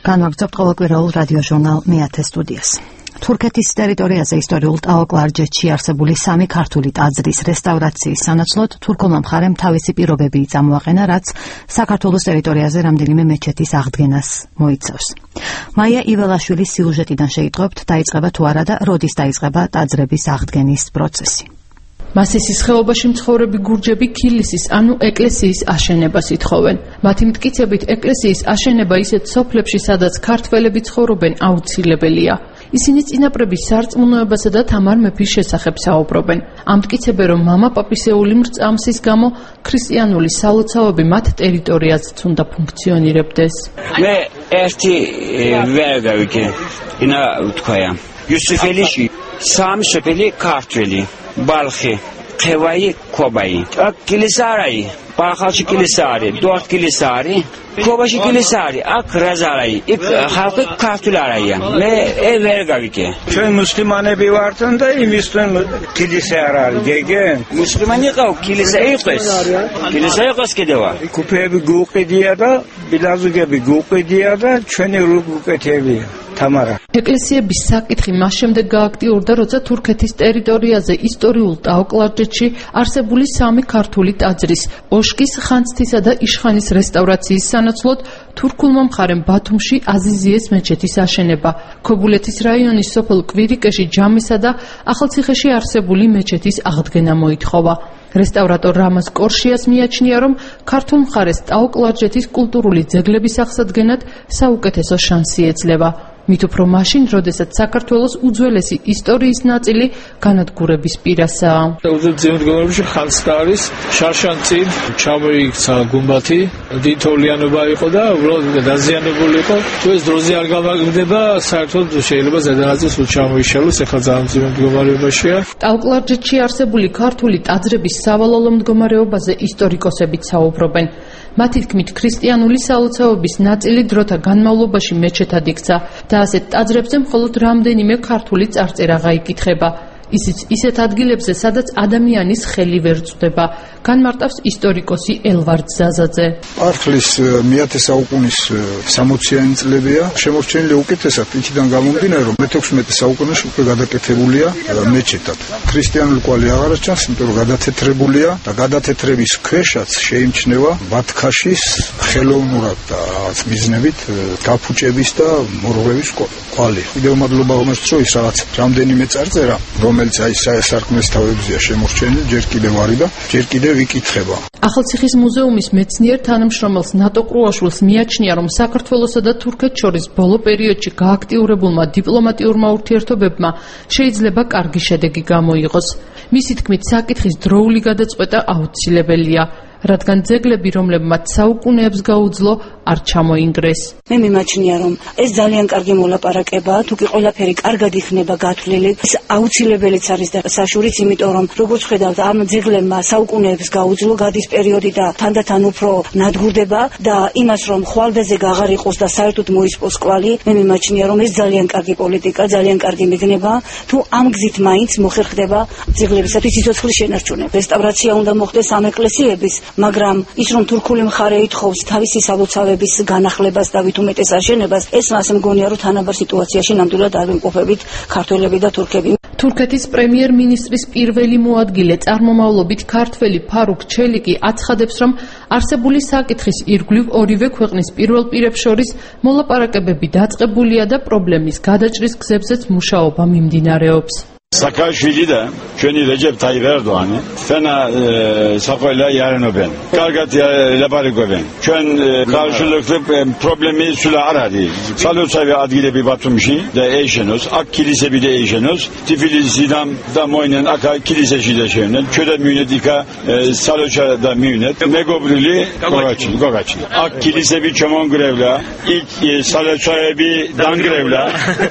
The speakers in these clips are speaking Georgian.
განვაგრძობთ ყოველკვირეულ რადიოჟურნალ მეათე სტუდიას. თურქეთის ტერიტორიაზე ისტორიულ ტაოკლარჯეთში არსებული 3 ქართული ტაძრის რესტავრაციის სანაცვლოდ თურქულმა მხარემ თავისი პირობები წამოაყენა, რაც საქართველოს ტერიტორიაზე რამდენიმე მეჩეთის აღდგენას მოიცავს. მაია იველაშვილის სიუჟეტიდან შეიტყობთ, დაიწყება თუ არა და როდის დაიწყება ტაძრების აღდგენის პროცესი. მასისის ხეობაში მცხოვრები გურჯები ქილისის, ანუ ეკლესიის აშენებას ითხოვენ. მათი მტკიცებით, ეკლესიის აშენება ისეთ სოფლებში, სადაც ქართველები ცხოვრობენ, აუცილებელია. ისინი წინაპრების სარწმუნოებასა და თამარ მეფის შესახებ საუბრობენ. ამტკიცებენ, რომ მამა-პაპისეული მრწამსის გამო ქრისტიანული სალოცავები მათ ტერიტორიაზეც უნდა ფუნქციონირებდეს. მე ერთი ვერ გავიგე, ინა თქვია. იუსიფელიში სამი სოფელი ქართველი. Balxi, Xevayi, Kobayi. Ak kilisari, Balxalchi kilisari, Dort kilisari, Kobashi kilisari, ak Razarayi, ik halkı kartularayı. Me vergavike. Çön Müslümanı bir vardı da Müslüman kilisari degen. Müslüman yıkav kilisayı kız. Kilisayı kız kedeva. Kupaya bir guk ediyor da, bilazuga bir guk ediyor da, çöne guk ediyor. ეკლესიების საკითხი მას შემდეგ გააქტიურდა, როცა თურქეთის ტერიტორიაზე ისტორიულ ტაოკლარჯეთში არსებული 3 ქართული ტაძრის, ოშკის, ხანძთისა და იშხანის რესტავრაციის სანაცვლოდ თურქულმა მხარემ ბათუმში აზიზიეს მეჩეთის აშენება, ქობულეთის რაიონის სოფელ კვირიკეში ჯამისა და ახალციხეში არსებული მეჩეთის აღდგენა მოითხოვა. რესტავრატორ რამაზ კორშიას მიაჩნია, რომ ქართულ მხარეს ტაოკლარჯეთის კულტურული ძეგლების აღსადგენად საუკეთესო შანსი ეძლევა. მით უფრო მაშინ, როდესაც საქართველოს უძველესი ისტორიის ნაწილი განადგურების პირასაა. უძველეს მდგომარეობაში ხანძთა არის, შარშანწინ ჩამოიქცა გუმბათი, დიდთოვლიანობა იყო და უბრალოდ დაზიანებული იყო. თუ ეს დროზე არ გამაგრდება, საერთოდ შეიძლება ზედანაწილს ჩამოიშალოს, ეხლა ძალიან მძიმე მდგომარეობაშია. ტაოკლარჯეთში არსებული ქართული ტაძრების სავალალო მდგომარეობაზე ისტორიკოსებიც საუბრობენ. მათი თქმით, ქრისტიანული სალოცავების ნაწილი დროთა განმავლობაში მეჩეთად იქცა და ასეთ ტაძრებზე მხოლოდ რამდენიმე ქართული წარწერა გაიკითხება. ისიც ისეთ ადგილებზე, სადაც ადამიანის ხელი ვერ წვდება, განმარტავს ისტორიკოსი ელვარდ ზაზაძე. არხლის მე-10 საუკუნის 60-იანი წლებია, შემორჩენილი უკეთესად იქიდან გამომდინარე, რომ მე-16 საუკუნეში უკვე გადაკეთებულია მეჩეთად. ქრისტიანული კვალი აღარ ჩანს, იმიტომ რომ გადათეთრებულია და გადათეთრების ქვეშაც შეიმჩნევა ბათქაშის ხელოვნურად და რაღაც მიზნებით გაფუჭების და მორღვევის კვალი. კიდევ მადლობა რომელსაც ის რაღაც რამდენიმე წარწერა, რომელიც აი სარკმლის თავებზეა შემორჩენილი, ჯერ კიდევ არის და ჯერ კიდევ იკითხება. ახალციხის მუზეუმის მეცნიერ თანამშრომელს ნატო კრუაშვილს მიაჩნია, რომ საქართველოსა და თურქეთს შორის ბოლო პერიოდში გააქტიურებულმა დიპლომატიურმა ურთიერთობებმა შეიძლება კარგი შედეგი გამოიღოს. მისი თქმით, საკითხის დროული გადაწყვეტა აუცილებელია, რადგან ძეგლები, რომლებმაც საუკუნეებს გაუძლო, არ ჩამოინგრეს. მე მიმაჩნია, რომ ეს ძალიან კარგი მოლაპარაკებაა, თუ კი ყველაფერი კარგად იქნება გათვლილი, ეს აუცილებელიც არის და საშურიც, იმიტომ რომ როგორც ხედავთ, ამ ძეგლებმა საუკუნეებს გაუძლო, გადის პერიოდი და თანდათან უფრო ნადგურდება და იმას, რომ ხვალდაზე აღარ იყოს და საერთოდ მოისპოს კვალი, მე მიმაჩნია, რომ ეს ძალიან კარგი პოლიტიკა, ძალიან კარგი მიგნება, თუ ამ გზით მაინც მოხერხდება ძეგლებისათვის სიცოცხლის შენარჩუნება. რესტავრაცია უნდა მოხდეს ამ ეკლესიების, მაგრამ ის რომ თურქული მხარე ითხოვს თავისი სალოცავების განახლებას და ვით უმეტეს აშენებას, ეს მასე მგონია, რომ თანაბარ სიტუაციაში ნამდვილად არ ვიმყოფებით ქართველები და თურქები. თურქეთის პრემიერ-მინისტრის პირველი მოადგილე, წარმომავლობით ქართველი ფარუქ ჩელიკი აცხადებს, რომ არსებული საკითხის ირგვლივ ორივე ქვეყნის პირველ პირებს შორის მოლაპარაკებები დაწყებულია და პრობლემის გადაჭრის გზებზეც მუშაობა მიმდინარეობს. Saakashvili de Şöni Recep Tayyip Erdoğan'ı fena sakayla yarın öpen. Kargat labari göben. Şön karşılıklı problemi süla aradı. Salotsavi adıyla bir batımşı da eşenos. Ak kilise bir de eşenos. Tifilisi'den da moynen aka kilisesi de şeyinden. Köde münetika salotsa da münet. Negobrili gogaçlı. Ak kilise bir çamon grevla. İlk salotsavi bir dan grevla.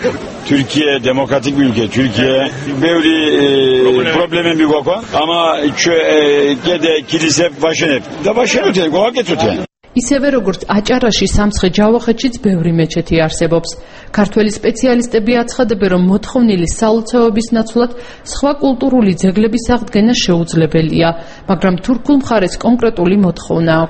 Türkiye demokratik bir ülke. Türkiye böyle problemin bir koku ama gede kilise başınep da başınep goğa getüten. ისევე როგორც აჭარაში, სამცხე ჯავახეთშიც ბევრი მეჩეთი არსებობს. ქართველი სპეციალისტები აცხადებენ, რომ მოთხოვნილი სალოცავების ნაცვლად სხვა კულტურული ძეგლების აღდგენა შეუძლებელია, მაგრამ თურქულ მხარეს კონკრეტული მოთხოვნა აქვს.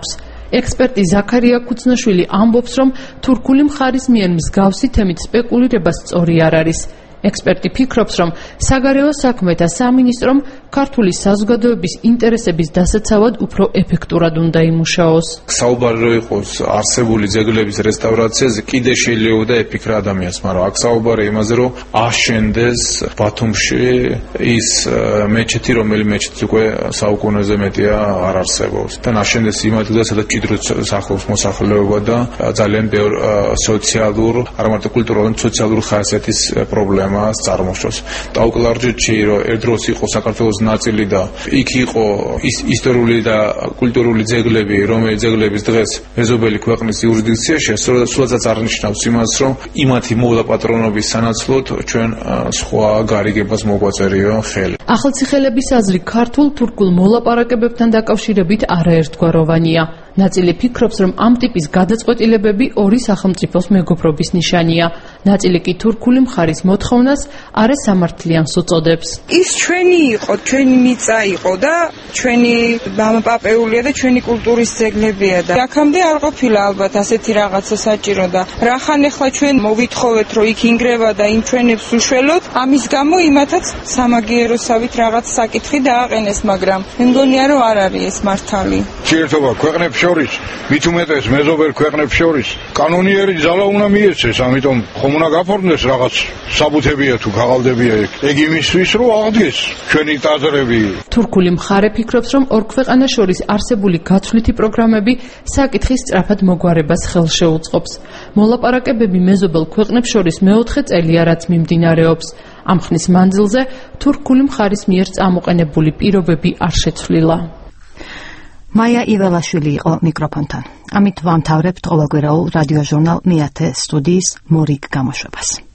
ექსპერტი ზაქარია ქუცნაშვილი ამბობს, რომ თურქული მხარის მიერ მსგავსი თემით სპეკულირება სწორი არ არის. ექსპერტი ფიქრობს, რომ საგარეო საქმეთა სამინისტრომ ქართული საზოგადოების ინტერესების დასაცავად უფრო ეფექტურად უნდა იმუშაოს. საუბარი რო იყოს არსებული ძეგლების რესტავრაციაზე, კიდე შეიძლება ეფიქრა ადამიანს, მაგრამ აქ საუბარი იმაზე, რომ აშენდეს ბათუმში ის მეჩეთი, რომელიც მეჩეთი უკვე საუკუნეზე მეტია არ არსებობს. თან აშენდეს იმ ადგილას, სადაც ჭიდროდ სახლობს მოსახლეობა და ძალიან ბევრ სოციალურ, არ მარტო კულტურულ, არამედ სოციალურ ხასიათის პრობლემას წარმოშობს. ტაუკლარჯეთში რომ ერთდროს იყო საქართველოს ნაწილი და იქ იყო ისტორიული და კულტურული ძეგლები, რომელიც ძეგლების დღეს მეზობელი ქვეყნის იურისდიქციაში, სულაც არნიშნავს იმას, რომ იმათი მოვლა-პატრონობის სანაცვლოდ ჩვენ სხვა გარიგებას მოგვაწერიო ხელი. ახალციხელების აზრი ქართულ-თურქულ მოლაპარაკებებთან დაკავშირებით არაერთგვაროვანია. ნაწილი ფიქრობს, რომ ამ ტიპის გადაწყვეტილებები ორი სახელმწიფოს მეგობრობის ნიშანია. ნაწილი კი თურქული მხარის მოთხოვნას არასამართლიანს უწოდებს. ის ჩვენი იყო, ჩვენი მიწა იყო და ჩვენი მამაპაპეულია და ჩვენი კულტურის ძეგლებია და აქამდე არ ყოფილა ალბათ ასეთი რაღაცა საჭირო და რახან ახლა ჩვენ მოვითხოვეთ, რომ იქ ინგრევა და იმ ჩვენებს უშველოთ, ამის გამო იმათაც სამაგიეროსავით რაღაც საკითხი დააყენეს, მაგრამ მე მგონია, რომ არ არის ეს მართალი. ურთიერთობა ქვეყნებს შორის, მით უმეტეს მეზობელ ქვეყნებს შორის, კანონიერი ძალა უნდა მიეცეს, ამიტომ ხომ უნდა გაფორმდეს რაღაც საბუთებია თუ ქაღალდებია ეგ. ეგ იმისთვის, რომ აღდგეს ჩვენი ტაძრები. თურქული მხარე ფიქრობს, რომ ორ ქვეყანას შორის არსებული გაცვლითი პროგრამები საკითხის სწრაფად მოგვარებას ხელს შეუწყობს. მოლაპარაკებები მეზობელ ქვეყნებს შორის მეოთხე წელია, რაც მიმდინარეობს. ამ ხნის მანძილზე თურქული მხარის მიერ წამოყენებული პირობები არ შეცვლილა. მაია იველაშვილი იყო მიკროფონთან. ამით ვამთავრებთ ყოველკვირეულ რადიოჟურნალ მეათე სტუდიის მორიგ გამოშვებას.